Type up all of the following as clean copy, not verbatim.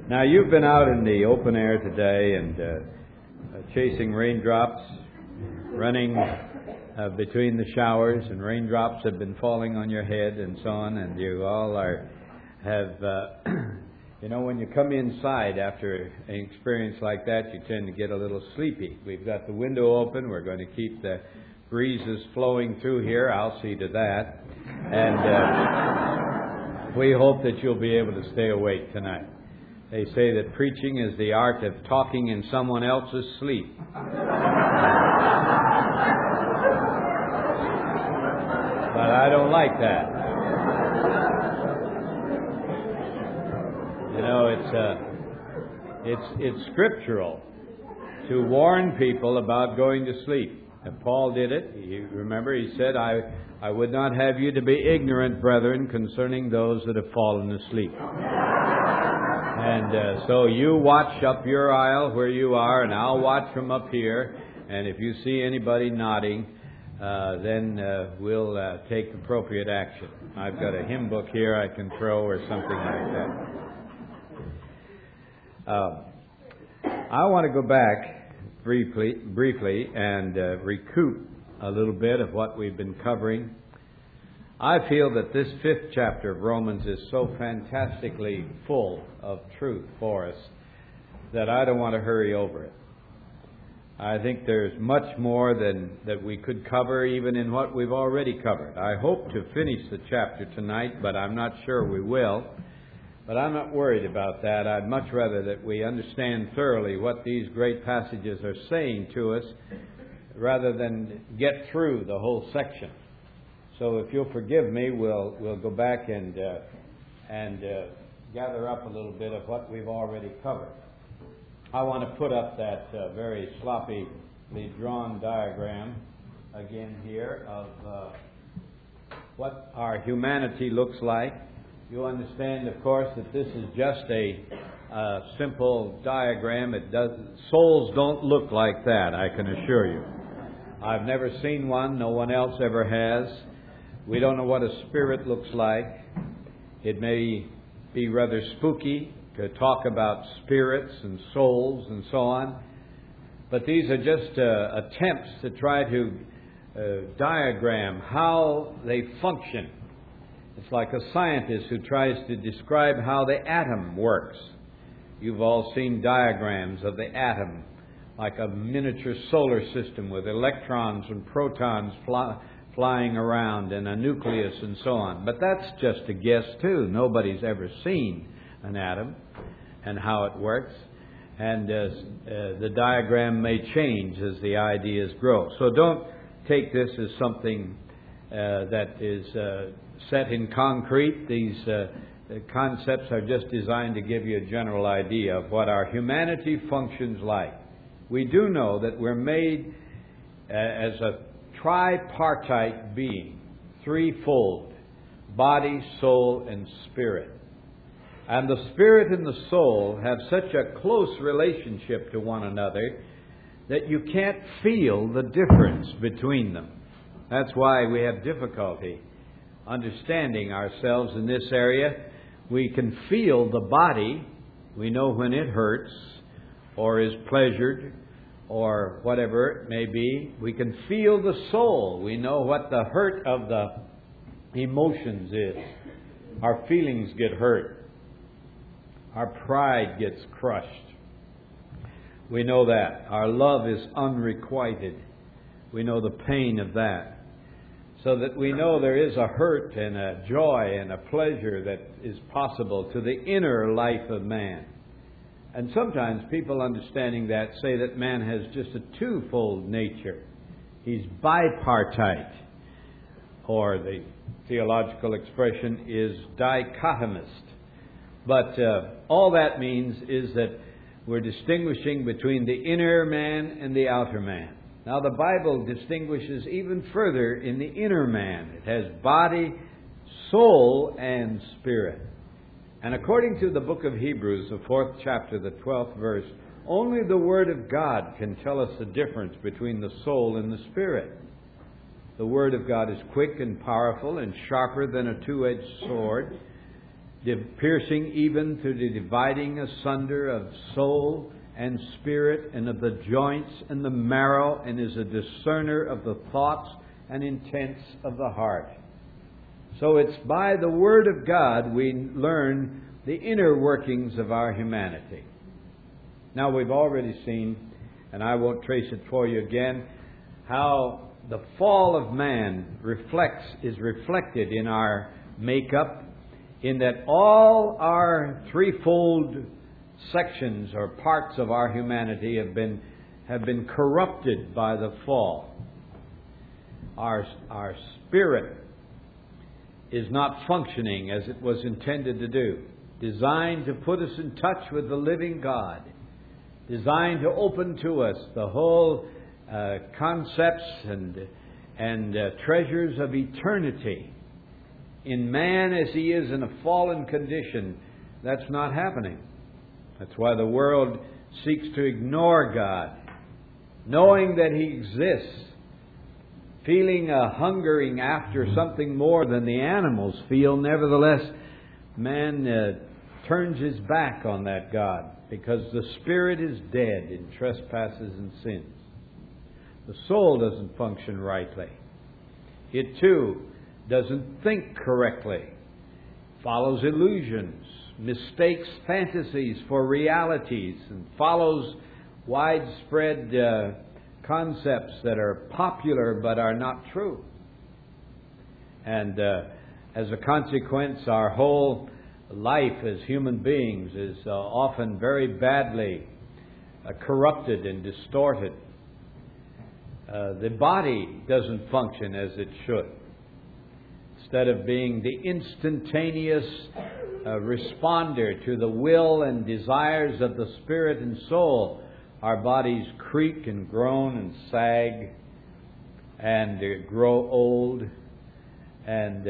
Now, you've been out in the open air today and chasing raindrops, running between the showers, and raindrops have been falling on your head and so on, and you all when you come inside after an experience like that, you tend to get a little sleepy. We've got the window open. We're going to keep the breezes flowing through here. I'll see to that. And we hope that you'll be able to stay awake tonight. They say that preaching is the art of talking in someone else's sleep. But I don't like that. You know, it's scriptural to warn people about going to sleep. And Paul did it. You remember, he said, I would not have you to be ignorant, brethren, concerning those that have fallen asleep. And so you watch up your aisle where you are, and I'll watch from up here. And if you see anybody nodding, then we'll take appropriate action. I've got a hymn book here I can throw or something like that. I want to go back briefly and recoup a little bit of what we've been covering. I feel that this 5th chapter of Romans is so fantastically full of truth for us that I don't want to hurry over it. I think there's much more that we could cover even in what we've already covered. I hope to finish the chapter tonight, but I'm not sure we will. But I'm not worried about that. I'd much rather that we understand thoroughly what these great passages are saying to us rather than get through the whole section. So if you'll forgive me, we'll go back and gather up a little bit of what we've already covered. I want to put up that very sloppily drawn diagram again here of what our humanity looks like. You understand, of course, that this is just a simple diagram. Souls don't look like that, I can assure you. I've never seen one. No one else ever has. We don't know what a spirit looks like. It may be rather spooky to talk about spirits and souls and so on. But these are just attempts to try to diagram how they function. It's like a scientist who tries to describe how the atom works. You've all seen diagrams of the atom, like a miniature solar system with electrons and protons flying around and a nucleus and so on. But that's just a guess too. Nobody's ever seen an atom and how it works. And the diagram may change as the ideas grow. So don't take this as something that is set in concrete. These concepts are just designed to give you a general idea of what our humanity functions like. We do know that we're made as a tripartite being, threefold: body, soul, and spirit. And the spirit and the soul have such a close relationship to one another that you can't feel the difference between them. That's why we have difficulty understanding ourselves in this area. We can feel the body. We know when it hurts or is pleasured or whatever it may be. We can feel the soul. We know what the hurt of the emotions is. Our feelings get hurt. Our pride gets crushed. We know that. Our love is unrequited. We know the pain of that. So that we know there is a hurt and a joy and a pleasure that is possible to the inner life of man. And sometimes people understanding that say that man has just a twofold nature. He's bipartite, or the theological expression is dichotomist. But all that means is that we're distinguishing between the inner man and the outer man. Now, the Bible distinguishes even further in the inner man. It has body, soul, and spirit. And according to the book of Hebrews, the 4th chapter, the 12th verse, only the Word of God can tell us the difference between the soul and the spirit. The Word of God is quick and powerful and sharper than a two-edged sword, piercing even to the dividing asunder of soul and spirit and of the joints and the marrow, and is a discerner of the thoughts and intents of the heart. So it's by the Word of God we learn the inner workings of our humanity. Now we've already seen, and I won't trace it for you again, how the fall of man is reflected in our makeup, in that all our threefold sections or parts of our humanity have been corrupted by the fall. Our spirit is not functioning as it was intended to do, designed to put us in touch with the living God, designed to open to us the whole concepts and treasures of eternity. In man as he is in a fallen condition, that's not happening. That's why the world seeks to ignore God, knowing that He exists, feeling a hungering after something more than the animals feel. Nevertheless, man turns his back on that God because the spirit is dead in trespasses and sins. The soul doesn't function rightly. It too doesn't think correctly, follows illusions, mistakes fantasies for realities, and follows widespread concepts that are popular but are not true. And as a consequence, our whole life as human beings is often very badly corrupted and distorted. The body doesn't function as it should. Instead of being the instantaneous responder to the will and desires of the spirit and soul, our bodies creak and groan and sag and grow old, and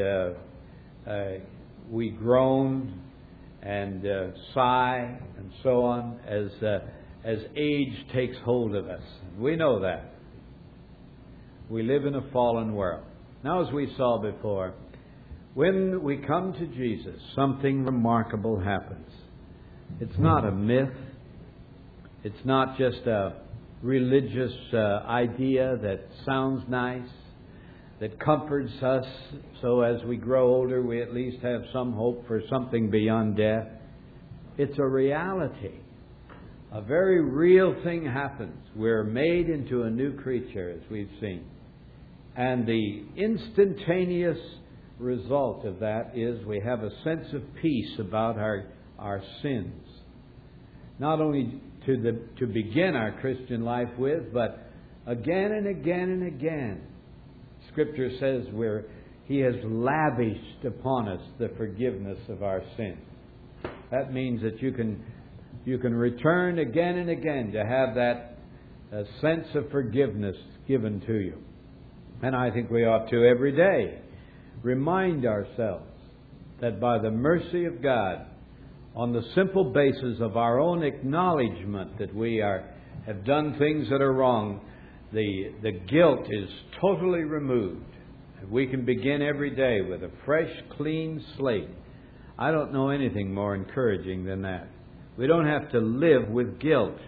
we groan and sigh and so on as age takes hold of us. We know that. We live in a fallen world. Now, as we saw before, when we come to Jesus, something remarkable happens. It's not a myth. It's not just a religious idea that sounds nice, that comforts us, so as we grow older we at least have some hope for something beyond death. It's a reality. A very real thing happens. We're made into a new creature, as we've seen. And the instantaneous result of that is we have a sense of peace about our sins. Not only to begin our Christian life with, but again and again and again. Scripture says He has lavished upon us the forgiveness of our sins. That means that you can return again and again to have that sense of forgiveness given to you. And I think we ought to every day remind ourselves that by the mercy of God, on the simple basis of our own acknowledgement that we have done things that are wrong, the guilt is totally removed. We can begin every day with a fresh, clean slate. I don't know anything more encouraging than that. We don't have to live with guilt.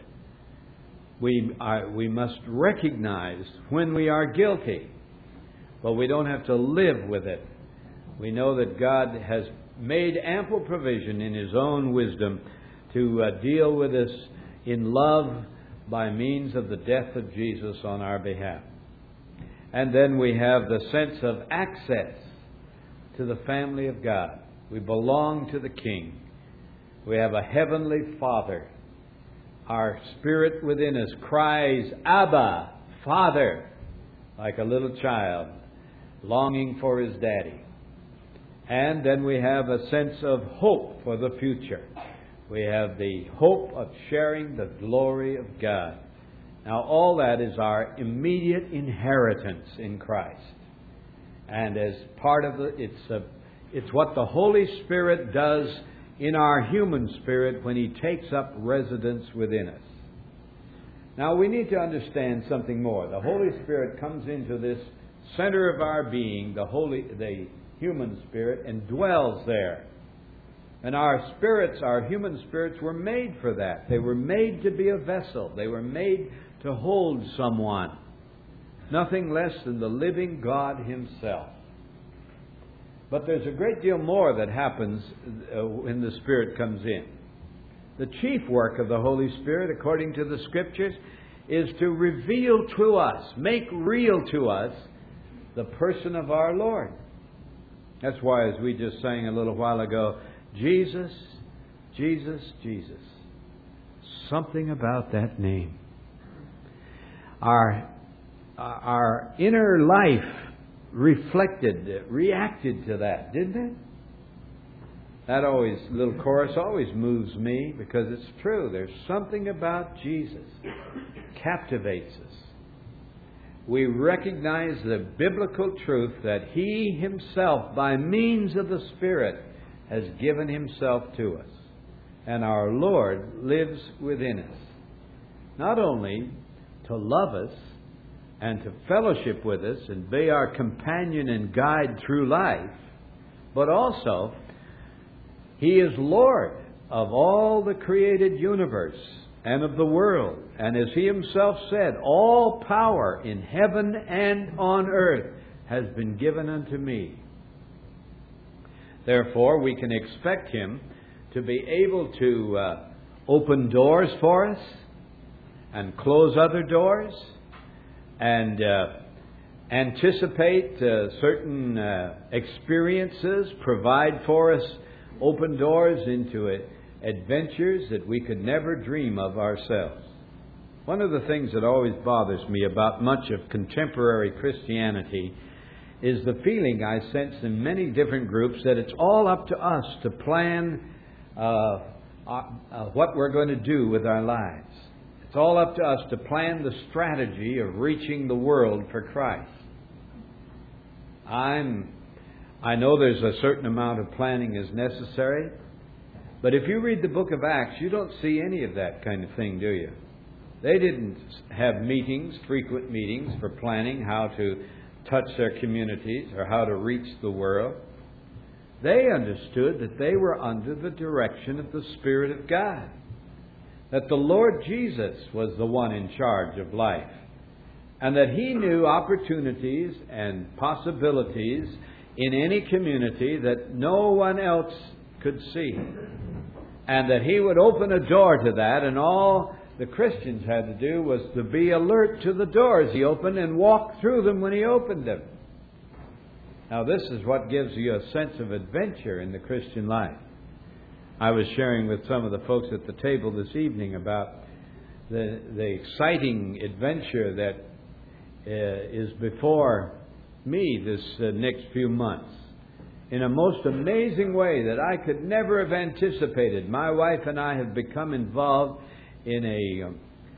We must recognize when we are guilty, but we don't have to live with it. We know that God has made ample provision in His own wisdom to deal with us in love by means of the death of Jesus on our behalf. And then we have the sense of access to the family of God. We belong to the King. We have a heavenly Father. Our spirit within us cries, Abba, Father, like a little child longing for his daddy. And then we have a sense of hope for the future. We have the hope of sharing the glory of God. Now, all that is our immediate inheritance in Christ. And as part of it's what the Holy Spirit does in our human spirit when He takes up residence within us. Now, we need to understand something more. The Holy Spirit comes into this center of our being, the human spirit, and dwells there. And our spirits, our human spirits, were made for that. They were made to be a vessel. They were made to hold someone. Nothing less than the living God Himself. But there's a great deal more that happens when the Spirit comes in. The chief work of the Holy Spirit, according to the Scriptures, is to reveal to us, make real to us, the person of our Lord. That's why, as we just sang a little while ago, Jesus, Jesus, Jesus. Something about that name. Our inner life reacted to that, didn't it? That little chorus always moves me because it's true. There's something about Jesus captivates us. We recognize the biblical truth that He Himself, by means of the Spirit, has given Himself to us. And our Lord lives within us. Not only to love us and to fellowship with us and be our companion and guide through life, but also He is Lord of all the created universe and of the world. And as He Himself said, all power in heaven and on earth has been given unto me. Therefore, we can expect Him to be able to open doors for us and close other doors and anticipate certain experiences, provide for us open doors into adventures that we could never dream of ourselves. One of the things that always bothers me about much of contemporary Christianity is the feeling I sense in many different groups that it's all up to us to plan what we're going to do with our lives. It's all up to us to plan the strategy of reaching the world for Christ. I know there's a certain amount of planning is necessary, but if you read the book of Acts, you don't see any of that kind of thing, do you? They didn't have meetings, frequent meetings, for planning how to touch their communities or how to reach the world. They understood that they were under the direction of the Spirit of God, that the Lord Jesus was the one in charge of life, and that He knew opportunities and possibilities in any community that no one else could see, and that He would open a door to that, and all the Christians had to do was to be alert to the doors He opened and walk through them when He opened them. Now, this is what gives you a sense of adventure in the Christian life. I was sharing with some of the folks at the table this evening about the exciting adventure that is before me this next few months. In a most amazing way that I could never have anticipated, my wife and I have become involved in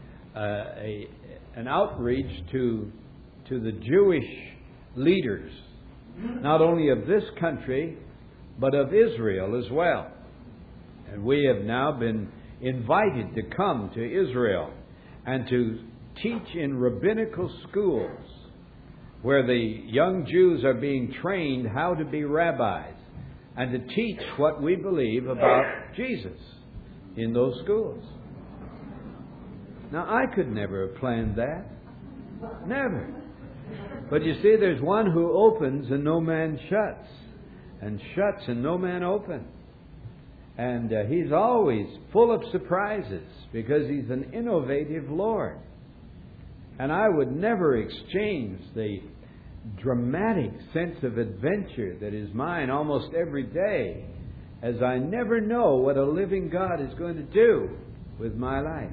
an outreach to the Jewish leaders, not only of this country, but of Israel as well. And we have now been invited to come to Israel and to teach in rabbinical schools where the young Jews are being trained how to be rabbis and to teach what we believe about Jesus in those schools. Now, I could never have planned that. Never. But you see, there's one who opens and no man shuts, and shuts and no man opens. And He's always full of surprises because He's an innovative Lord. And I would never exchange the dramatic sense of adventure that is mine almost every day, as I never know what a living God is going to do with my life.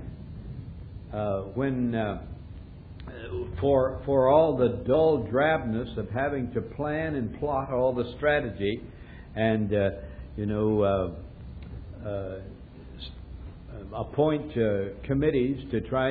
For all the dull drabness of having to plan and plot all the strategy and appoint committees to try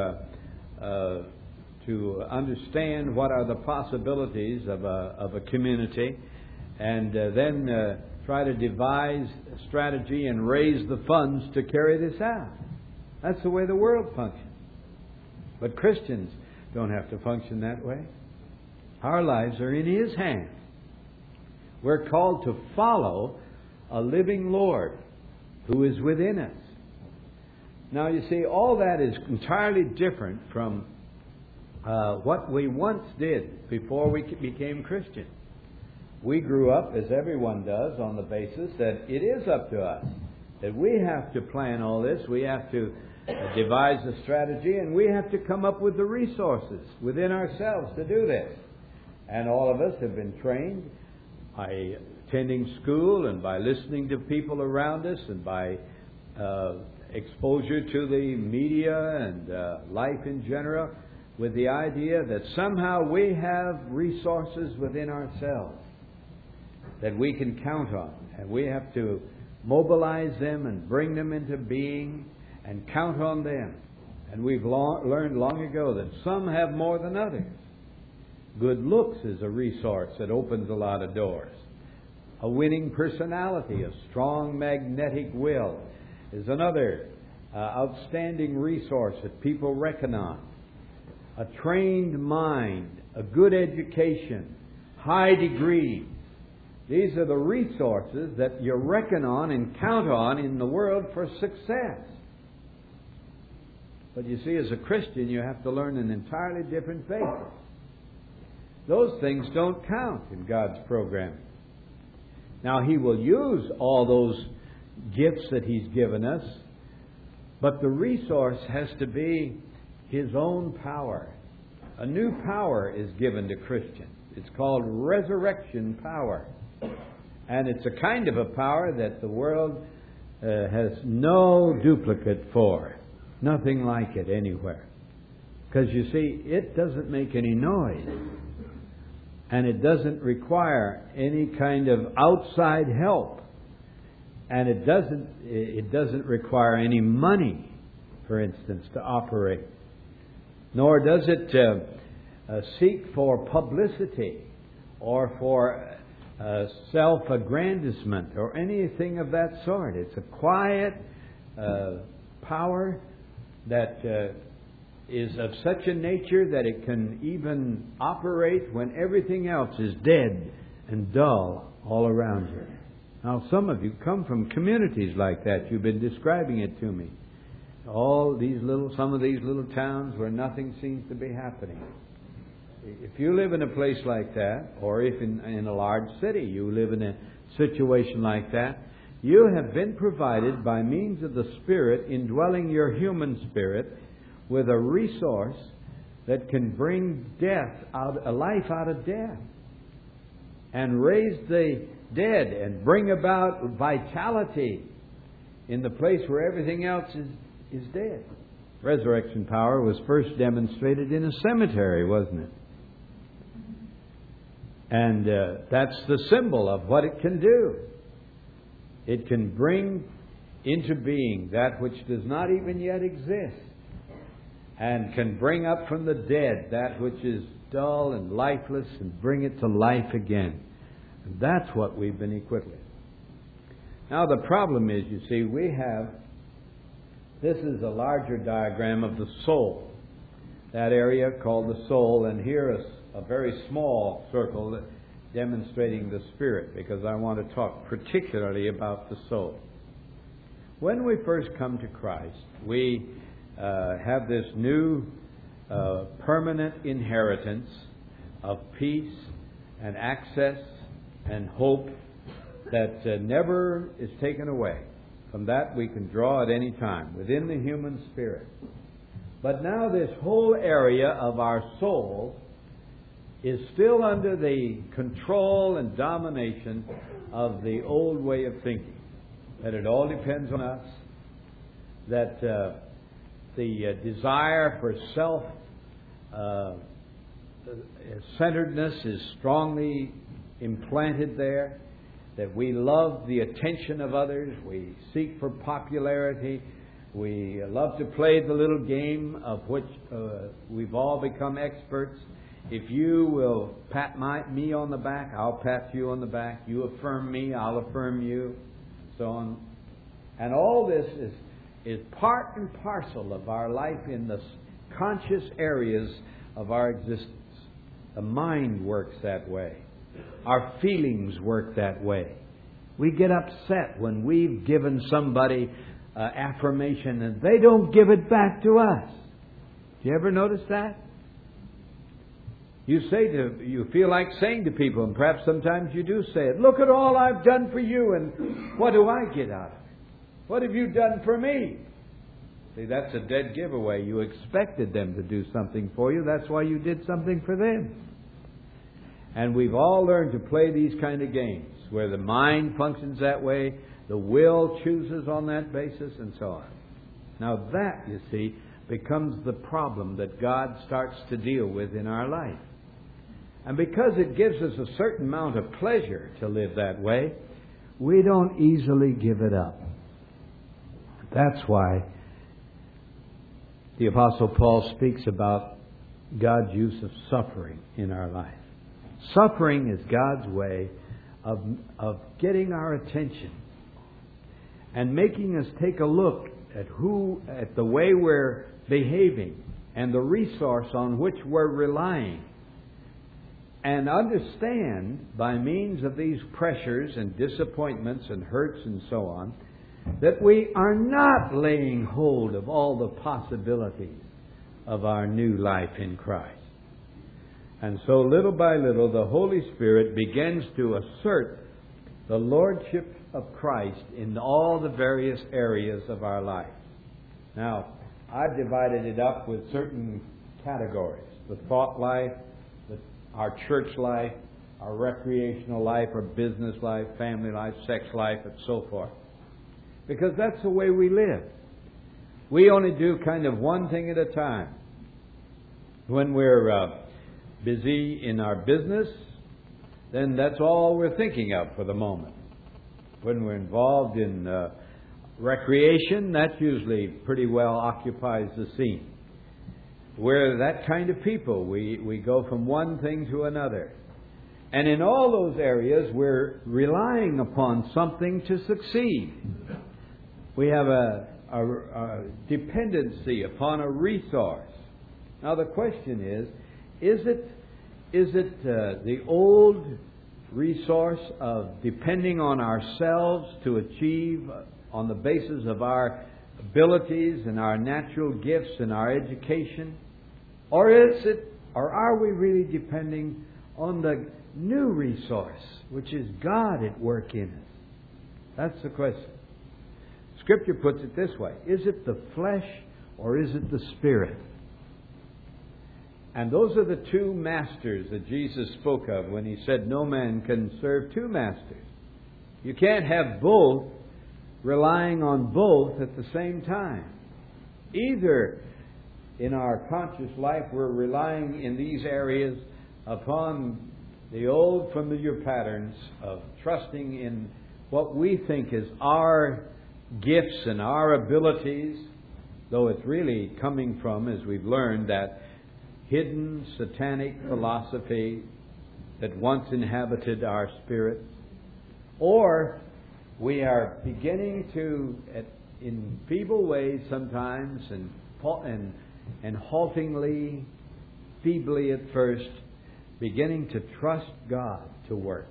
to understand what are the possibilities of a community, and then try to devise a strategy and raise the funds to carry this out. That's the way the world functions. But Christians don't have to function that way. Our lives are in His hands. We're called to follow a living Lord who is within us. Now, you see, all that is entirely different from what we once did before we became Christians. We grew up, as everyone does, on the basis that it is up to us, that we have to plan all this, we have to devise a strategy, and we have to come up with the resources within ourselves to do this. And all of us have been trained by attending school and by listening to people around us and by exposure to the media and life in general, with the idea that somehow we have resources within ourselves that we can count on, and we have to mobilize them and bring them into being and count on them. And we've learned long ago that some have more than others. Good looks is a resource that opens a lot of doors. A winning personality, a strong magnetic will is another outstanding resource that people reckon on. A trained mind, a good education, high degrees. These are the resources that you reckon on and count on in the world for success. But you see, as a Christian, you have to learn an entirely different faith. Those things don't count in God's program. Now, He will use all those gifts that He's given us, but the resource has to be His own power. A new power is given to Christians. It's called resurrection power. And it's a kind of a power that the world has no duplicate for. Nothing like it anywhere. Because you see, it doesn't make any noise. And it doesn't require any kind of outside help. And it doesn't require any money, for instance, to operate. Nor does it seek for publicity or for self-aggrandizement or anything of that sort. It's a quiet power that is of such a nature that it can even operate when everything else is dead and dull all around you. Now, some of you come from communities like that. You've been describing it to me. Some of these little towns where nothing seems to be happening. If you live in a place like that, or if in a large city you live in a situation like that, you have been provided by means of the Spirit indwelling your human spirit with a resource that can bring a life out of death and raise the dead and bring about vitality in the place where everything else is dead. Resurrection power was first demonstrated in a cemetery, wasn't it? And that's the symbol of what it can do. It can bring into being that which does not even yet exist, and can bring up from the dead that which is dull and lifeless and bring it to life again. And that's what we've been equipped with. Now the problem is, you see, this is a larger diagram of the soul. That area called the soul, and here is a very small circle demonstrating the spirit, because I want to talk particularly about the soul. When we first come to Christ, we have this new permanent inheritance of peace and access and hope that never is taken away. From that we can draw at any time within the human spirit. But now this whole area of our soul is still under the control and domination of the old way of thinking. That it all depends on us. That the desire for self-centeredness is strongly implanted there. That we love the attention of others. We seek for popularity. We love to play the little game of which we've all become experts. If you will pat me on the back, I'll pat you on the back. You affirm me, I'll affirm you. So on. And all this is part and parcel of our life in the conscious areas of our existence. The mind works that way. Our feelings work that way. We get upset when we've given somebody affirmation and they don't give it back to us. Do you ever notice that? You feel like saying to people, and perhaps sometimes you do say it, look at all I've done for you, and what do I get out of it? What have you done for me? See, that's a dead giveaway. You expected them to do something for you. That's why you did something for them. And we've all learned to play these kind of games, where the mind functions that way, the will chooses on that basis, and so on. Now that, you see, becomes the problem that God starts to deal with in our life. And because it gives us a certain amount of pleasure to live that way, we don't easily give it up. That's why the Apostle Paul speaks about God's use of suffering in our life. Suffering is God's way of getting our attention and making us take a look at the way we're behaving and the resource on which we're relying, and understand by means of these pressures and disappointments and hurts and so on that we are not laying hold of all the possibilities of our new life in Christ. And so little by little the Holy Spirit begins to assert the Lordship of Christ in all the various areas of our life. Now, I've divided it up with certain categories: the thought life, our church life, our recreational life, our business life, family life, sex life, and so forth. Because that's the way we live. We only do kind of one thing at a time. When we're busy in our business, then that's all we're thinking of for the moment. When we're involved in recreation, that usually pretty well occupies the scene. We're that kind of people. We go from one thing to another. And in all those areas, we're relying upon something to succeed. We have a dependency upon a resource. Now the question is it the old resource of depending on ourselves to achieve on the basis of our abilities and our natural gifts and our education? Or are we really depending on the new resource, which is God at work in us? That's the question. Scripture puts it this way: is it the flesh or is it the Spirit? And those are the two masters that Jesus spoke of when He said no man can serve two masters. You can't have both, relying on both at the same time. Either in our conscious life we're relying in these areas upon the old familiar patterns of trusting in what we think is our gifts and our abilities, though it's really coming from, as we've learned, that hidden satanic philosophy that once inhabited our spirits. Or we are beginning to, in feeble ways sometimes, and haltingly, feebly at first, beginning to trust God to work,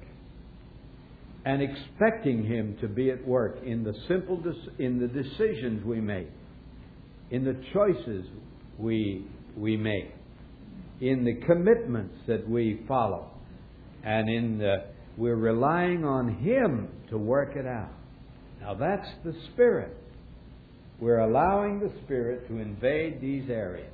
and expecting Him to be at work in the decisions we make, in the choices we make, in the commitments that we follow, and we're relying on Him to work it out. Now that's the Spirit. We're allowing the Spirit to invade these areas.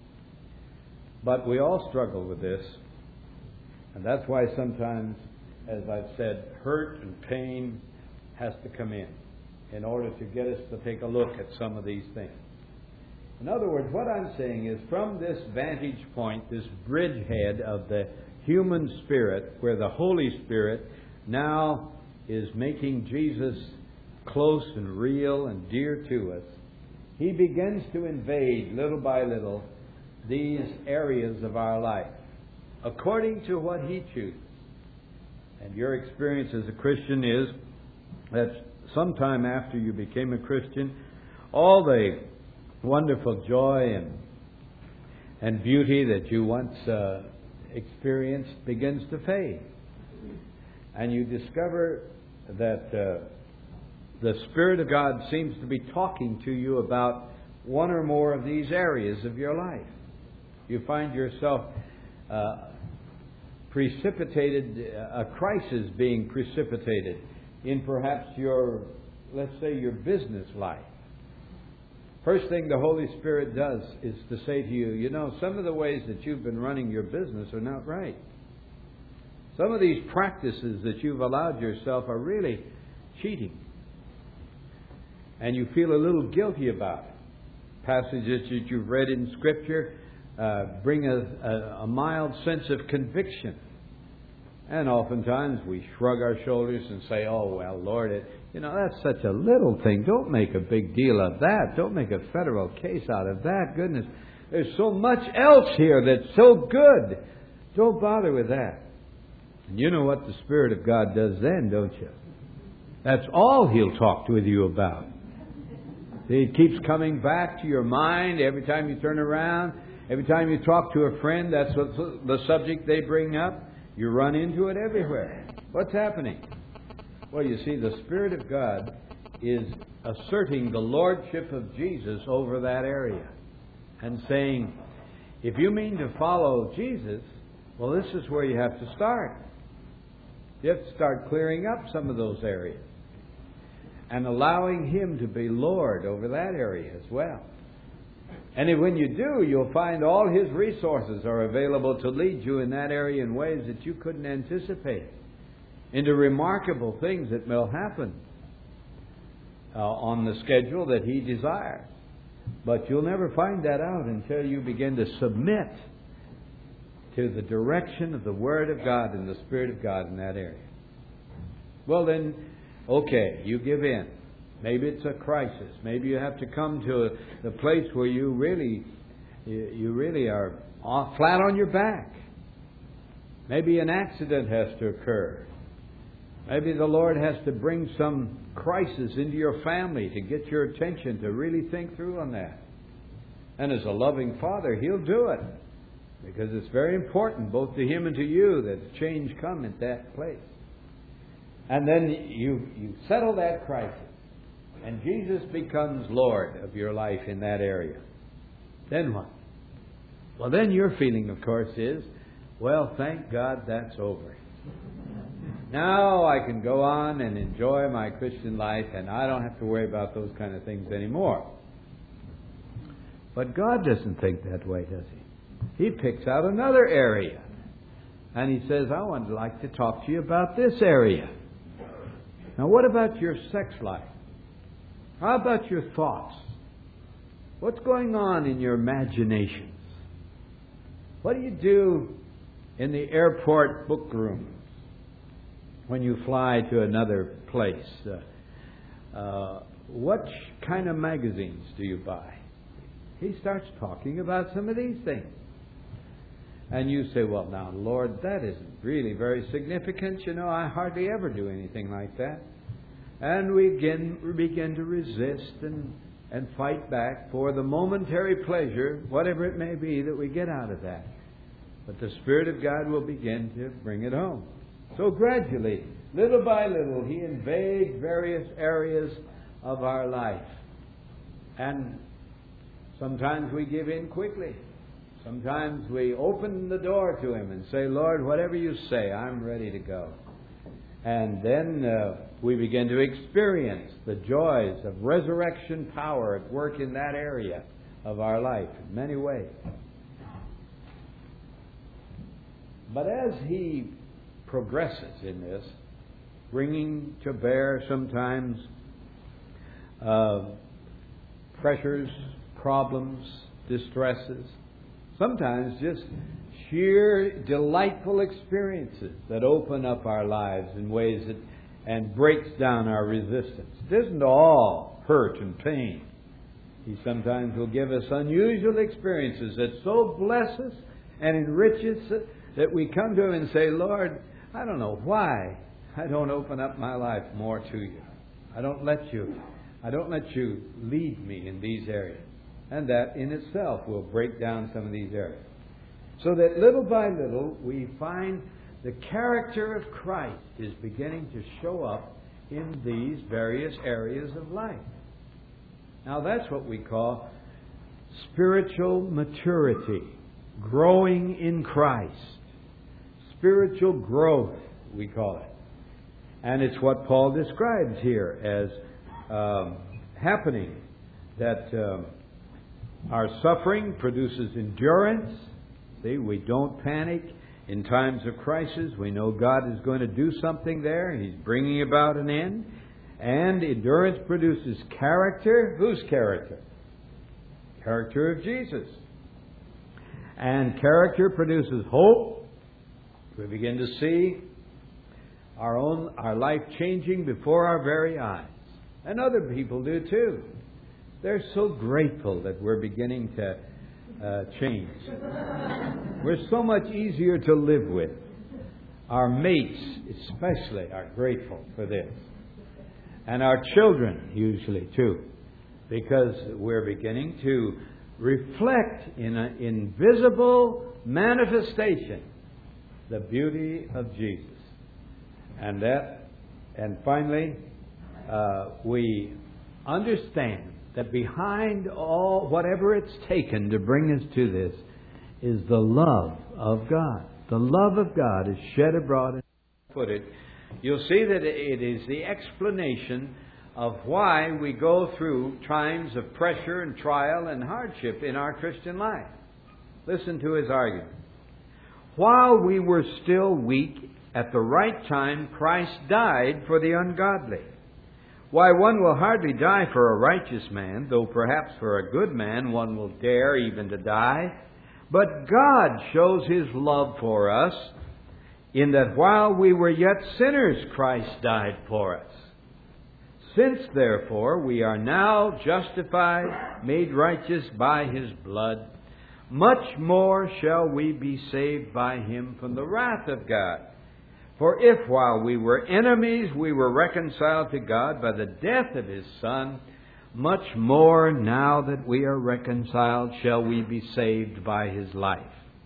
But we all struggle with this, and that's why sometimes, as I've said, hurt and pain has to come in order to get us to take a look at some of these things. In other words, what I'm saying is, from this vantage point, this bridgehead of the human spirit, where the Holy Spirit now is making Jesus close and real and dear to us, He begins to invade, little by little, these areas of our life, according to what He chooses. And your experience as a Christian is that sometime after you became a Christian, all the wonderful joy and beauty that you once experienced begins to fade. And you discover that the Spirit of God seems to be talking to you about one or more of these areas of your life. You find yourself a crisis being precipitated in perhaps let's say your business life. First thing the Holy Spirit does is to say to you, you know, some of the ways that you've been running your business are not right. Some of these practices that you've allowed yourself are really cheating. And you feel a little guilty about it. Passages that you've read in Scripture bring a mild sense of conviction. And oftentimes we shrug our shoulders and say, oh, well, Lord, that's such a little thing. Don't make a big deal of that. Don't make a federal case out of that. Goodness, there's so much else here that's so good. Don't bother with that. And you know what the Spirit of God does then, don't you? That's all He'll talk with you about. See, it keeps coming back to your mind every time you turn around. Every time you talk to a friend, that's what the subject they bring up. You run into it everywhere. What's happening? Well, you see, the Spirit of God is asserting the lordship of Jesus over that area and saying, if you mean to follow Jesus, well, this is where you have to start. You have to start clearing up some of those areas and allowing Him to be Lord over that area as well. And when you do, you'll find all His resources are available to lead you in that area in ways that you couldn't anticipate, into remarkable things that will happen on the schedule that He desires. But you'll never find that out until you begin to submit to the direction of the Word of God and the Spirit of God in that area. Well then, okay, you give in. Maybe it's a crisis. Maybe you have to come to the place where you really are flat on your back. Maybe an accident has to occur. Maybe the Lord has to bring some crisis into your family to get your attention to really think through on that. And as a loving Father, He'll do it. Because it's very important, both to Him and to you, that change come at that place. And then you settle that crisis. And Jesus becomes Lord of your life in that area. Then what? Well, then your feeling, of course, is, well, thank God that's over. Now I can go on and enjoy my Christian life, and I don't have to worry about those kind of things anymore. But God doesn't think that way, does He? He picks out another area. And He says, I would like to talk to you about this area. Now, what about your sex life? How about your thoughts? What's going on in your imaginations? What do you do in the airport book rooms when you fly to another place? What kind of magazines do you buy? He starts talking about some of these things. And you say, well, now, Lord, that isn't really very significant. You know, I hardly ever do anything like that. And we begin to resist and fight back for the momentary pleasure, whatever it may be, that we get out of that. But the Spirit of God will begin to bring it home. So gradually, little by little, He invades various areas of our life. And sometimes we give in quickly. Sometimes we open the door to Him and say, Lord, whatever you say, I'm ready to go. And then we begin to experience the joys of resurrection power at work in that area of our life in many ways. But as He progresses in this, bringing to bear sometimes pressures, problems, distresses, sometimes just sheer delightful experiences that open up our lives in ways that and breaks down our resistance. It isn't all hurt and pain. He sometimes will give us unusual experiences that so bless us and enrich us that we come to Him and say, Lord, I don't know why I don't open up my life more to You. I don't let You lead me in these areas. And that in itself will break down some of these areas. So that little by little we find the character of Christ is beginning to show up in these various areas of life. Now that's what we call spiritual maturity, growing in Christ. Spiritual growth, we call it. And it's what Paul describes here as happening, that our suffering produces endurance. See, we don't panic in times of crisis. We know God is going to do something there. He's bringing about an end. And endurance produces character. Whose character? Character of Jesus. And character produces hope. We begin to see our life changing before our very eyes. And other people do too. They're so grateful that we're beginning to change. We're so much easier to live with. Our mates especially are grateful for this. And our children usually too. Because we're beginning to reflect in an invisible manifestation the beauty of Jesus. And finally, we understand that behind all, whatever it's taken to bring us to this, is the love of God. The love of God is shed abroad. And put it, you'll see that it is the explanation of why we go through times of pressure and trial and hardship in our Christian life. Listen to his argument. While we were still weak, at the right time Christ died for the ungodly. Why, one will hardly die for a righteous man, though perhaps for a good man one will dare even to die. But God shows His love for us in that while we were yet sinners, Christ died for us. Since, therefore, we are now justified, made righteous by His blood, much more shall we be saved by Him from the wrath of God. For if while we were enemies we were reconciled to God by the death of His Son, much more now that we are reconciled shall we be saved by His life.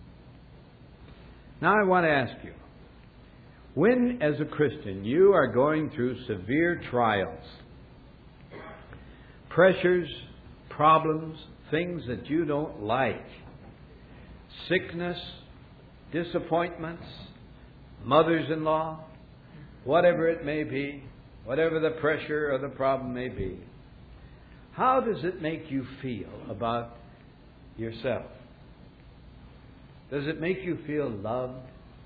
Now I want to ask you, when as a Christian you are going through severe trials, pressures, problems, things that you don't like, sickness, disappointments, mothers-in-law, whatever it may be, whatever the pressure or the problem may be, how does it make you feel about yourself? Does it make you feel loved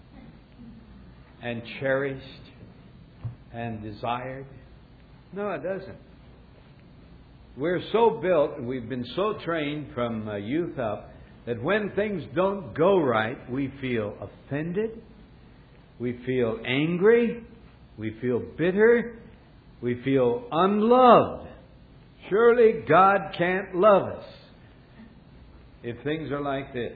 and cherished and desired? No, it doesn't. We're so built and we've been so trained from youth up that when things don't go right, we feel offended. We feel angry, we feel bitter, we feel unloved. Surely God can't love us if things are like this.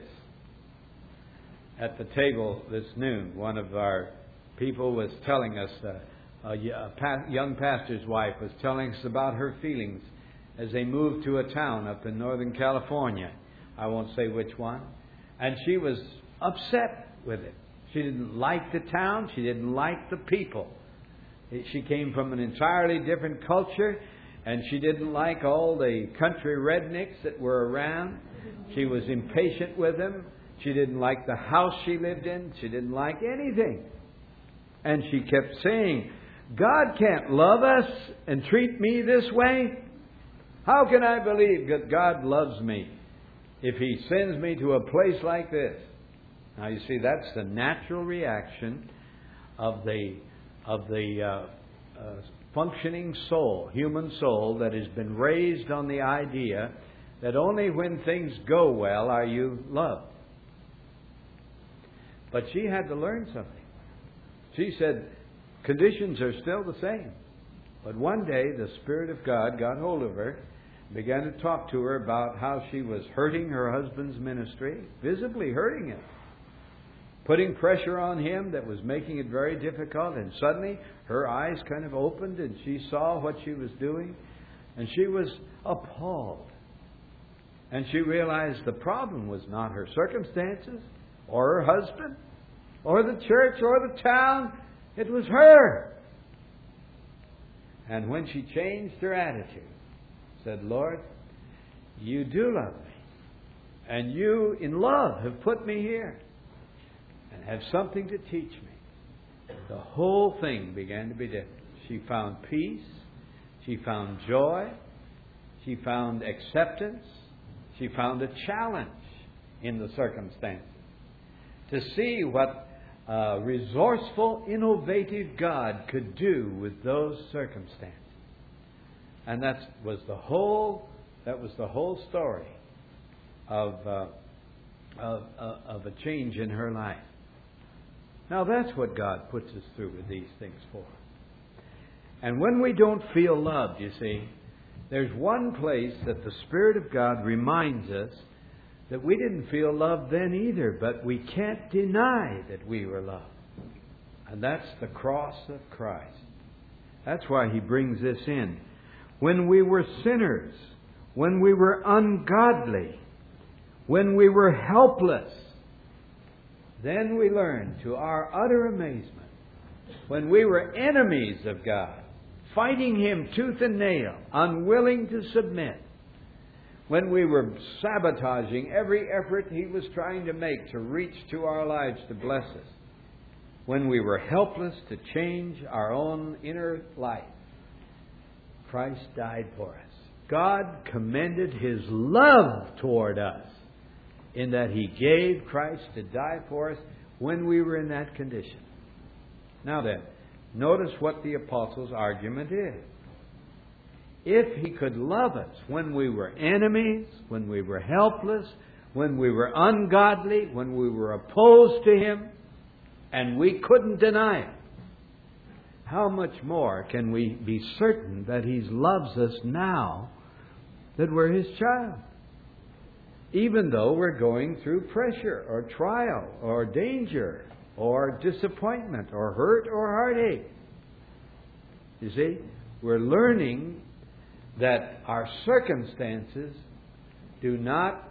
At the table this noon, one of our people was telling us, a young pastor's wife was telling us about her feelings as they moved to a town up in Northern California. I won't say which one. And she was upset with it. She didn't like the town. She didn't like the people. She came from an entirely different culture, and she didn't like all the country rednecks that were around. She was impatient with them. She didn't like the house she lived in. She didn't like anything. And she kept saying, God can't love us and treat me this way. How can I believe that God loves me if He sends me to a place like this? Now you see, that's the natural reaction of the functioning soul, human soul, that has been raised on the idea that only when things go well are you loved. But she had to learn something. She said, conditions are still the same. But one day the Spirit of God got hold of her, began to talk to her about how she was hurting her husband's ministry, visibly hurting it, putting pressure on him that was making it very difficult. And suddenly her eyes kind of opened and she saw what she was doing. And she was appalled. And she realized the problem was not her circumstances or her husband or the church or the town. It was her. And when she changed her attitude, said, Lord, you do love me. And you, in love, have put me here and have something to teach me. The whole thing began to be different. She found peace. She found joy. She found acceptance. She found a challenge in the circumstances. To see what a resourceful, innovative God could do with those circumstances. And that was the whole story of a change in her life. Now that's what God puts us through with these things for. And when we don't feel loved, you see, there's one place that the Spirit of God reminds us that we didn't feel loved then either, but we can't deny that we were loved. And that's the cross of Christ. That's why He brings this in. When we were sinners, when we were ungodly, when we were helpless, then we learned, to our utter amazement, when we were enemies of God, fighting Him tooth and nail, unwilling to submit, when we were sabotaging every effort He was trying to make to reach to our lives to bless us, when we were helpless to change our own inner life, Christ died for us. God commended His love toward us in that He gave Christ to die for us when we were in that condition. Now then, notice what the Apostle's argument is. If He could love us when we were enemies, when we were helpless, when we were ungodly, when we were opposed to Him, and we couldn't deny it, how much more can we be certain that He loves us now that we're His child? Even though we're going through pressure or trial or danger or disappointment or hurt or heartache. You see, we're learning that our circumstances is not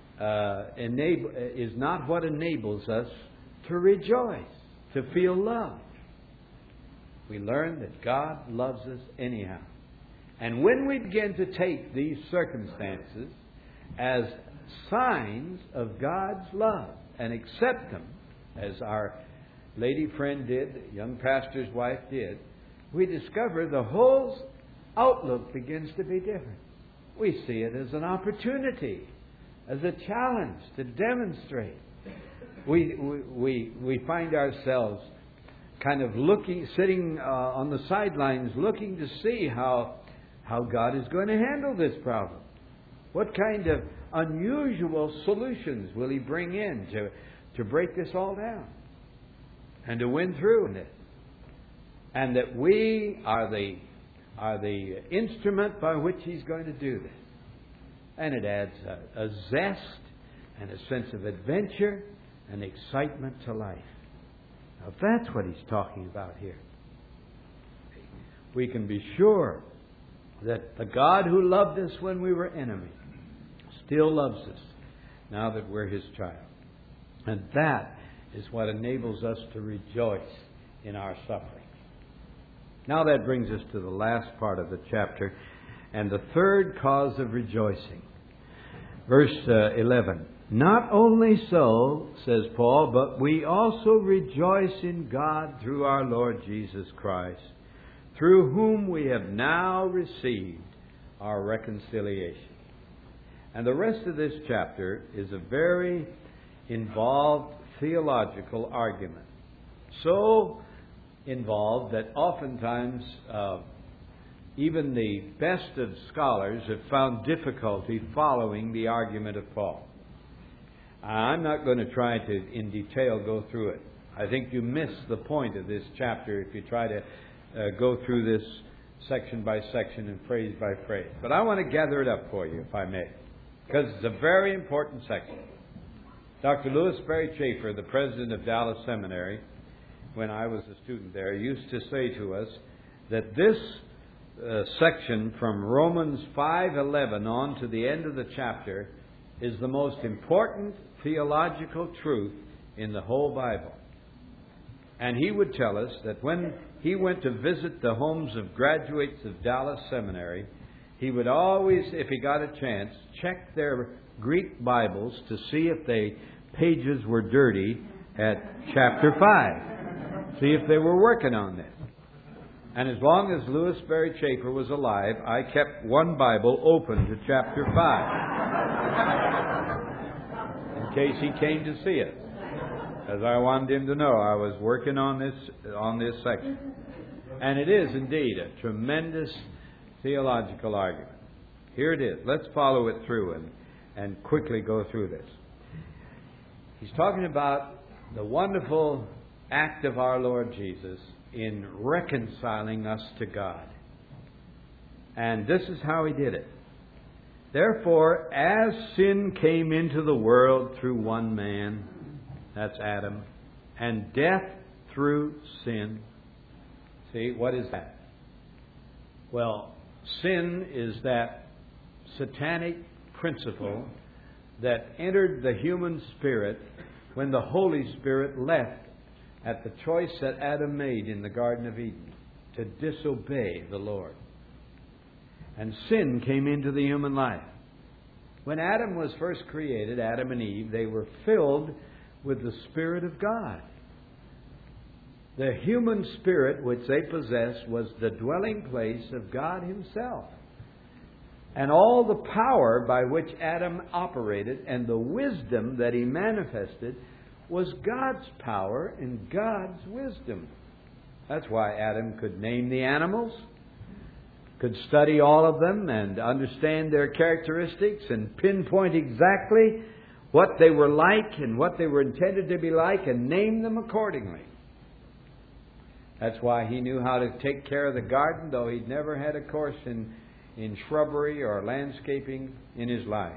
what enables us to rejoice, to feel love. We learn that God loves us anyhow. And when we begin to take these circumstances as signs of God's love and accept them, as our lady friend did, the young pastor's wife did, we discover the whole outlook begins to be different. We see it as an opportunity, as a challenge to demonstrate. We find ourselves kind of sitting on the sidelines looking to see how God is going to handle this problem. What kind of unusual solutions will He bring in to break this all down and to win through in it? And that we are the instrument by which He's going to do this. And it adds a zest and a sense of adventure and excitement to life. Now that's what He's talking about here. We can be sure that the God who loved us when we were enemies still loves us now that we're His child. And that is what enables us to rejoice in our suffering. Now that brings us to the last part of the chapter and the third cause of rejoicing. Verse 11. Not only so, says Paul, but we also rejoice in God through our Lord Jesus Christ, through whom we have now received our reconciliation. And the rest of this chapter is a very involved theological argument. So involved that oftentimes even the best of scholars have found difficulty following the argument of Paul. I'm not going to try to, in detail, go through it. I think you miss the point of this chapter if you try to go through this section by section and phrase by phrase. But I want to gather it up for you, if I may, because it's a very important section. Dr. Lewis Berry Chafer, the president of Dallas Seminary, when I was a student there, used to say to us that this section from Romans 5:11 on to the end of the chapter is the most important theological truth in the whole Bible. And he would tell us that when he went to visit the homes of graduates of Dallas Seminary, he would always, if he got a chance, check their Greek Bibles to see if the pages were dirty at chapter 5. See if they were working on this. And as long as Louis Berry Chafer was alive, I kept one Bible open to chapter 5 in case he came to see it, as I wanted him to know I was working on this section. And it is indeed a tremendous theological argument. Here it is. Let's follow it through and quickly go through this. He's talking about the wonderful act of our Lord Jesus in reconciling us to God. And this is how He did it. Therefore, as sin came into the world through one man, that's Adam, and death through sin. See, what is that? Well, sin is that satanic principle that entered the human spirit when the Holy Spirit left at the choice that Adam made in the Garden of Eden to disobey the Lord. And sin came into the human life. When Adam was first created, Adam and Eve, they were filled with the Spirit of God. The human spirit which they possessed was the dwelling place of God Himself. And all the power by which Adam operated and the wisdom that he manifested was God's power and God's wisdom. That's why Adam could name the animals, could study all of them and understand their characteristics and pinpoint exactly what they were like and what they were intended to be like and name them accordingly. That's why he knew how to take care of the garden, though he'd never had a course in shrubbery or landscaping in his life.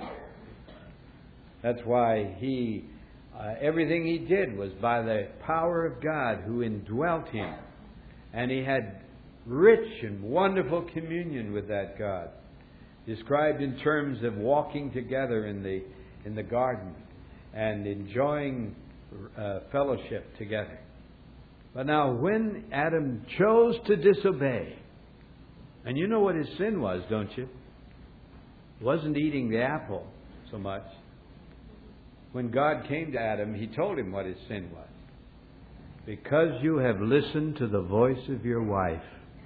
That's why everything he did was by the power of God who indwelt him. And he had rich and wonderful communion with that God, described in terms of walking together in the garden and enjoying fellowship together. But now when Adam chose to disobey, and you know what his sin was, don't you? It wasn't eating the apple so much. When God came to Adam, He told him what his sin was. Because you have listened to the voice of your wife.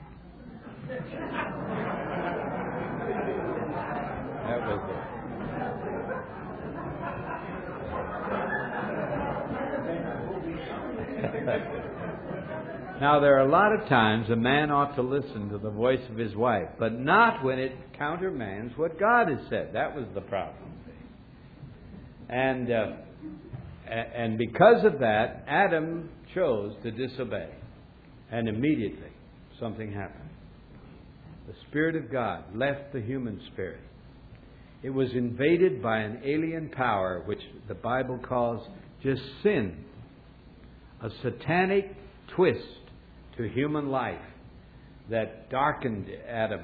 That was it. Now, there are a lot of times a man ought to listen to the voice of his wife, but not when it countermands what God has said. That was the problem. And because of that, Adam chose to disobey. And immediately, something happened. The Spirit of God left the human spirit. It was invaded by an alien power, which the Bible calls just sin. A satanic twist to human life that darkened Adam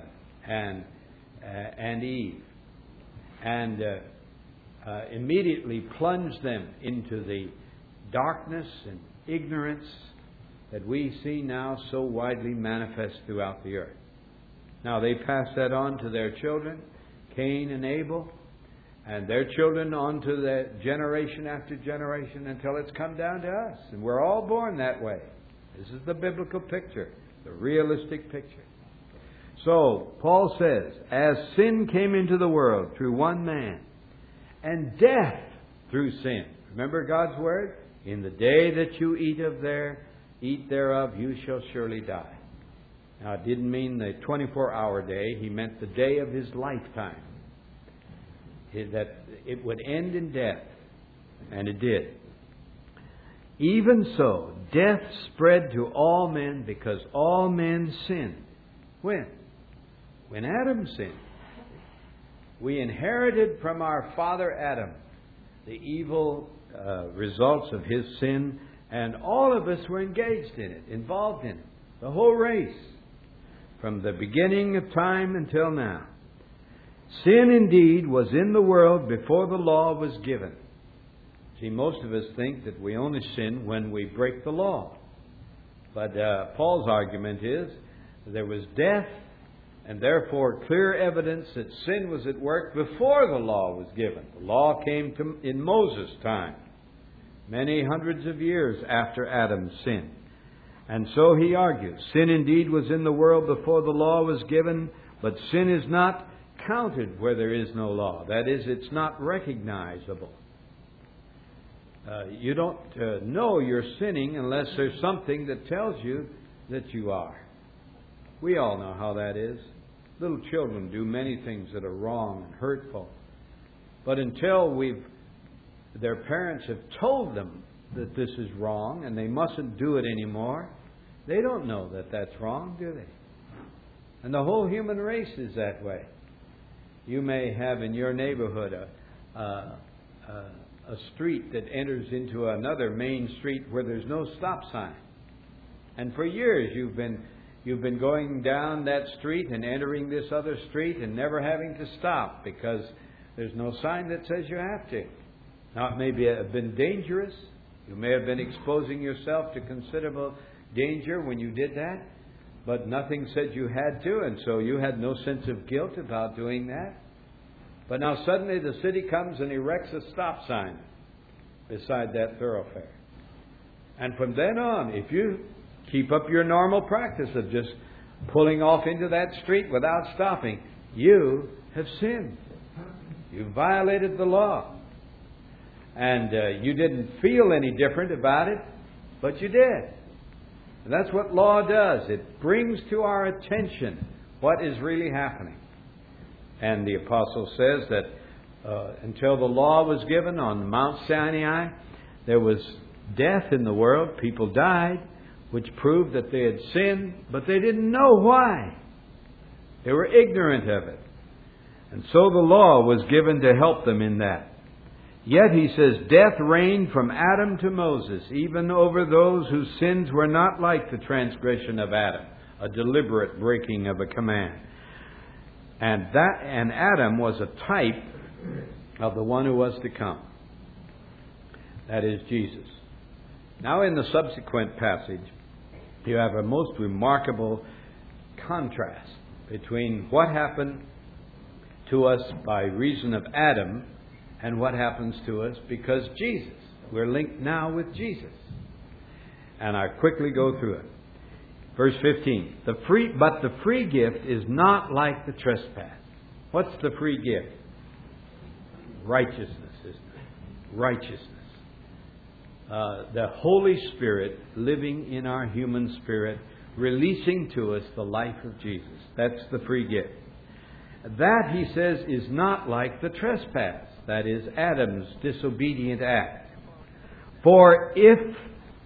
and Eve and immediately plunged them into the darkness and ignorance that we see now so widely manifest throughout the earth. Now they passed that on to their children, Cain and Abel, and their children on to the generation after generation until it's come down to us. And we're all born that way. This is the biblical picture, the realistic picture. So, Paul says, as sin came into the world through one man, and death through sin. Remember God's word? In the day that you eat thereof, you shall surely die. Now, it didn't mean the 24-hour day. He meant the day of his lifetime. That it would end in death. And it did. Even so, death spread to all men because all men sinned. When? When Adam sinned. We inherited from our father Adam the evil results of his sin, and all of us were engaged in it, involved in it. The whole race, from the beginning of time until now. Sin indeed was in the world before the law was given. See, most of us think that we only sin when we break the law. But Paul's argument is there was death, and therefore clear evidence that sin was at work before the law was given. The law came in Moses' time, many hundreds of years after Adam's sin. And so he argues, sin indeed was in the world before the law was given, but sin is not counted where there is no law. That is, it's not recognizable. You don't know you're sinning unless there's something that tells you that you are. We all know how that is. Little children do many things that are wrong and hurtful. But until their parents have told them that this is wrong and they mustn't do it anymore, they don't know that that's wrong, do they? And the whole human race is that way. You may have in your neighborhood a street that enters into another main street where there's no stop sign. And for years you've been going down that street and entering this other street and never having to stop because there's no sign that says you have to. Now, it may have been dangerous. You may have been exposing yourself to considerable danger when you did that, but nothing said you had to, and so you had no sense of guilt about doing that. But now suddenly the city comes and erects a stop sign beside that thoroughfare. And from then on, if you keep up your normal practice of just pulling off into that street without stopping, you have sinned. You violated the law. And you didn't feel any different about it, but you did. And that's what law does. It brings to our attention what is really happening. And the apostle says that until the law was given on Mount Sinai, there was death in the world. People died, which proved that they had sinned, but they didn't know why. They were ignorant of it. And so the law was given to help them in that. Yet, he says, death reigned from Adam to Moses, even over those whose sins were not like the transgression of Adam, a deliberate breaking of a command. And Adam was a type of the one who was to come. That is Jesus. Now, in the subsequent passage, you have a most remarkable contrast between what happened to us by reason of Adam and what happens to us because Jesus. We're linked now with Jesus. And I quickly go through it. Verse 15. But the free gift is not like the trespass. What's the free gift? Righteousness, isn't it? Righteousness. The Holy Spirit living in our human spirit, releasing to us the life of Jesus. That's the free gift. That, he says, is not like the trespass. That is Adam's disobedient act. For if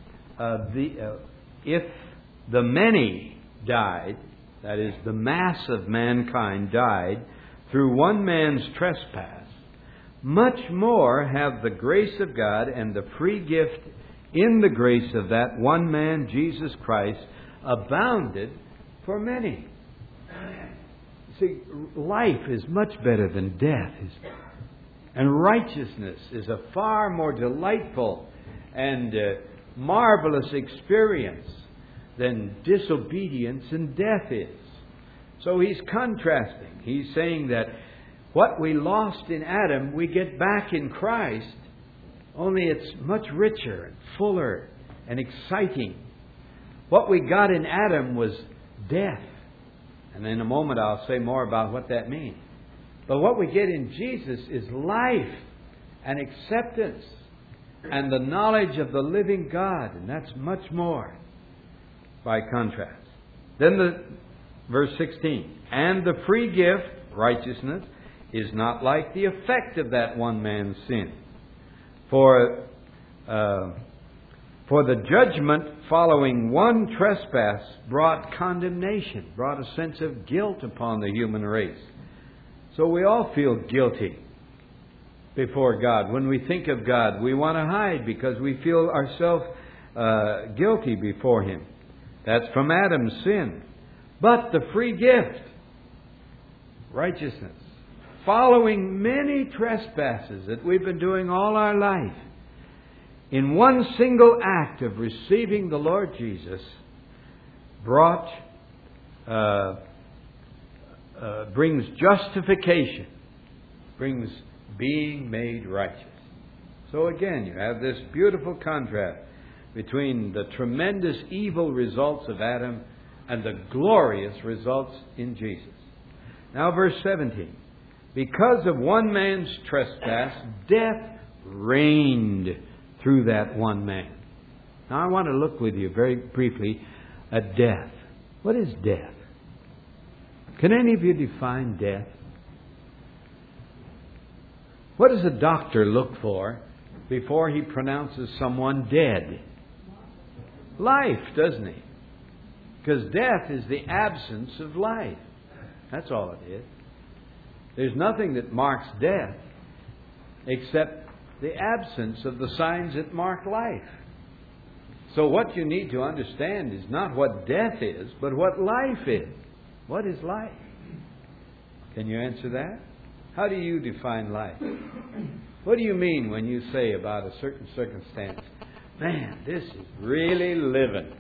the many died, that is, the mass of mankind died through one man's trespass, much more have the grace of God and the free gift in the grace of that one man, Jesus Christ, abounded for many. See, life is much better than death. And righteousness is a far more delightful and marvelous experience than disobedience and death is. So he's contrasting. He's saying that what we lost in Adam, we get back in Christ, only it's much richer and fuller and exciting. What we got in Adam was death. And in a moment I'll say more about what that means. But what we get in Jesus is life and acceptance and the knowledge of the living God. And that's much more by contrast. Then verse 16. And the free gift, righteousness, is not like the effect of that one man's sin. For the judgment following one trespass brought condemnation, brought a sense of guilt upon the human race. So we all feel guilty before God. When we think of God, we want to hide because we feel ourselves guilty before Him. That's from Adam's sin. But the free gift, righteousness, following many trespasses that we've been doing all our life, in one single act of receiving the Lord Jesus, brings justification, brings being made righteous. So again, you have this beautiful contrast between the tremendous evil results of Adam and the glorious results in Jesus. Now verse 17. Because of one man's trespass, death reigned through that one man. Now I want to look with you very briefly at death. What is death? Can any of you define death? What does a doctor look for before he pronounces someone dead? Life, doesn't he? Because death is the absence of life. That's all it is. There's nothing that marks death except the absence of the signs that mark life. So what you need to understand is not what death is, but what life is. What is life? Can you answer that? How do you define life? What do you mean when you say about a certain circumstance, man, this is really living?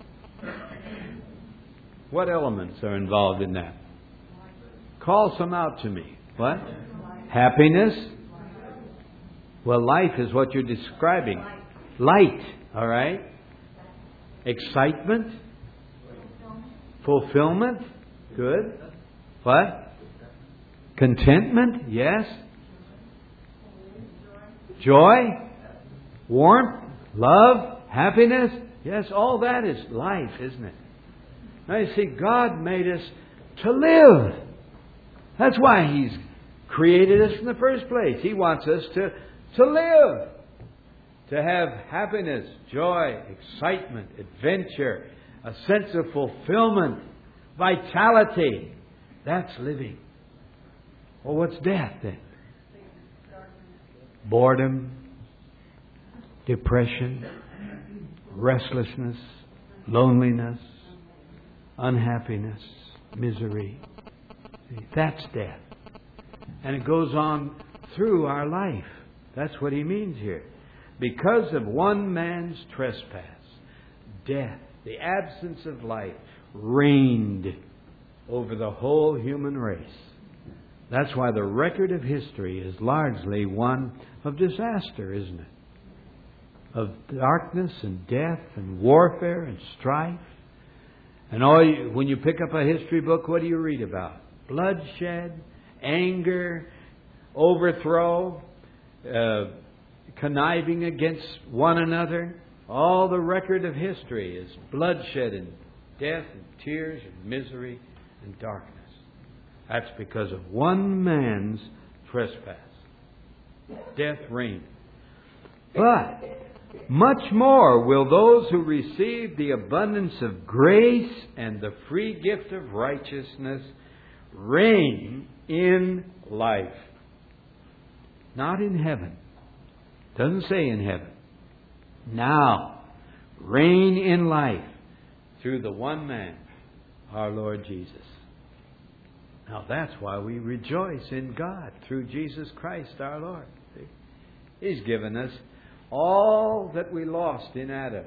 What elements are involved in that? Call some out to me. What? Happiness? Well, life is what you're describing. Light, all right? Excitement? Fulfillment? Good. What? Contentment? Yes. Joy? Warmth? Love? Happiness? Yes, all that is life, isn't it? Now you see, God made us to live. That's why He's created us in the first place. He wants us to live. To have happiness, joy, excitement, adventure, a sense of fulfillment, vitality. That's living. Well, what's death then? Boredom, depression, restlessness, loneliness, unhappiness, misery. That's death. And it goes on through our life. That's what he means here. Because of one man's trespass, death, the absence of life, reigned over the whole human race. That's why the record of history is largely one of disaster, isn't it? Of darkness and death and warfare and strife. And when you pick up a history book, what do you read about? Bloodshed, anger, overthrow, conniving against one another. All the record of history is bloodshed and death and tears and misery and darkness. That's because of one man's trespass. Death reigned. But much more will those who receive the abundance of grace and the free gift of righteousness reign in life. Not in heaven. Doesn't say in heaven. Now, reign in life through the one man, our Lord Jesus. Now that's why we rejoice in God through Jesus Christ our Lord. See? He's given us all that we lost in Adam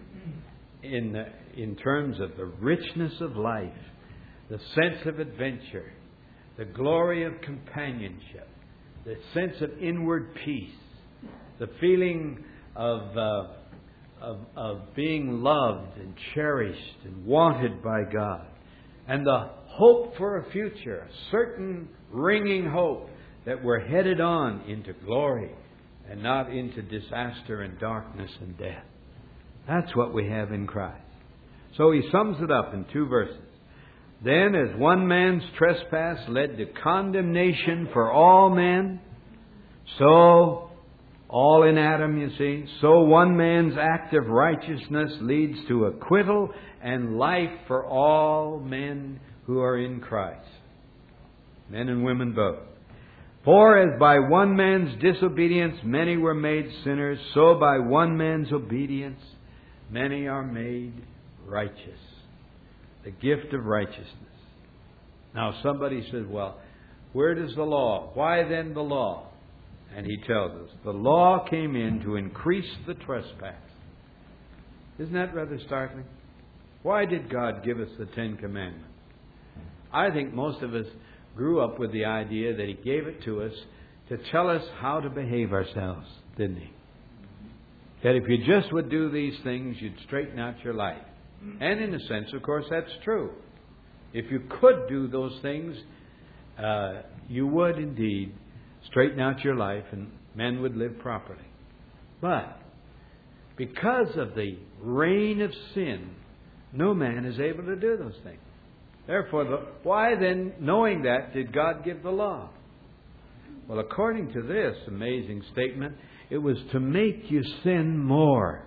in terms of the richness of life, the sense of adventure, the glory of companionship, the sense of inward peace, the feeling of being loved and cherished and wanted by God, and the hope for a future, a certain ringing hope that we're headed on into glory and not into disaster and darkness and death. That's what we have in Christ. So he sums it up in 2 verses. Then, as one man's trespass led to condemnation for all men, so, all in Adam, you see, so one man's act of righteousness leads to acquittal and life for all men who are in Christ. Men and women both. For as by one man's disobedience many were made sinners, so by one man's obedience many are made righteous. The gift of righteousness. Now somebody says, well, where does the law? Why then the law? And he tells us, the law came in to increase the trespass. Isn't that rather startling? Why did God give us the Ten Commandments? I think most of us grew up with the idea that He gave it to us to tell us how to behave ourselves, didn't He? That if you just would do these things, you'd straighten out your life. And in a sense, of course, that's true. If you could do those things, you would indeed straighten out your life and men would live properly. But because of the reign of sin, no man is able to do those things. Therefore, why then, knowing that, did God give the law? Well, according to this amazing statement, it was to make you sin more.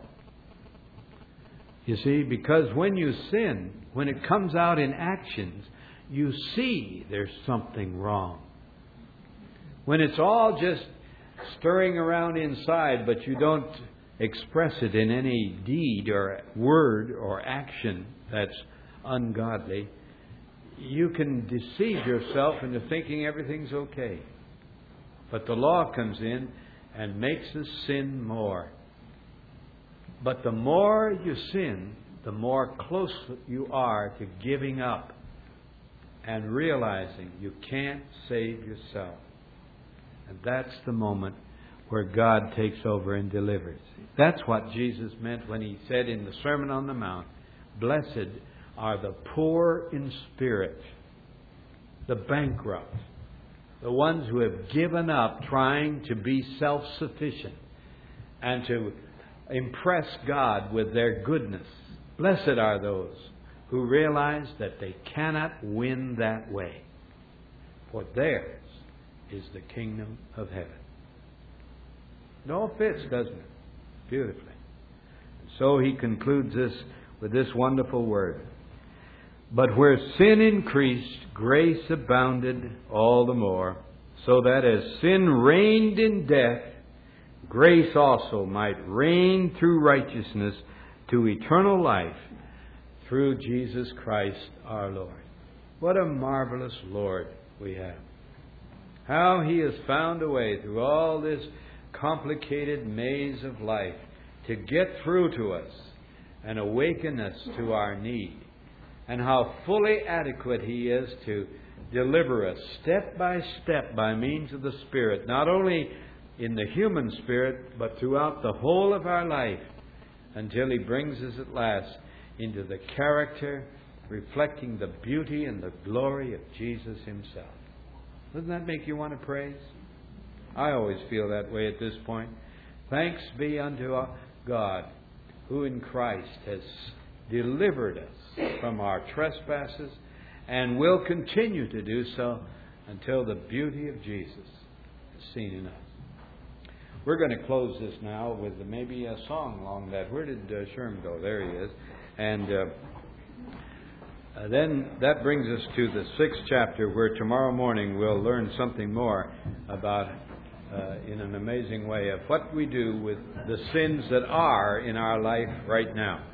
You see, because when you sin, when it comes out in actions, you see there's something wrong. When it's all just stirring around inside, but you don't express it in any deed or word or action that's ungodly, you can deceive yourself into thinking everything's okay. But the law comes in and makes us sin more. But the more you sin, the more close you are to giving up and realizing you can't save yourself. And that's the moment where God takes over and delivers. That's what Jesus meant when He said in the Sermon on the Mount, "Blessed are the poor in spirit, the bankrupt, the ones who have given up trying to be self-sufficient and to impress God with their goodness. Blessed are those who realize that they cannot win that way, for theirs is the kingdom of heaven." It all fits, doesn't it? Beautifully. And so He concludes this with this wonderful word. "But where sin increased, grace abounded all the more, so that as sin reigned in death, grace also might reign through righteousness to eternal life through Jesus Christ our Lord." What a marvelous Lord we have. How He has found a way through all this complicated maze of life to get through to us and awaken us to our need. And how fully adequate He is to deliver us step by step by means of the Spirit, not only in the human spirit, but throughout the whole of our life, until He brings us at last into the character reflecting the beauty and the glory of Jesus Himself. Doesn't that make you want to praise? I always feel that way at this point. Thanks be unto God, who in Christ has delivered us from our trespasses and will continue to do so until the beauty of Jesus is seen in us. We're going to close this now with maybe a song along that. Where did Sherm go? There he is. And then that brings us to the 6th chapter, where tomorrow morning we'll learn something more about, in an amazing way, of what we do with the sins that are in our life right now.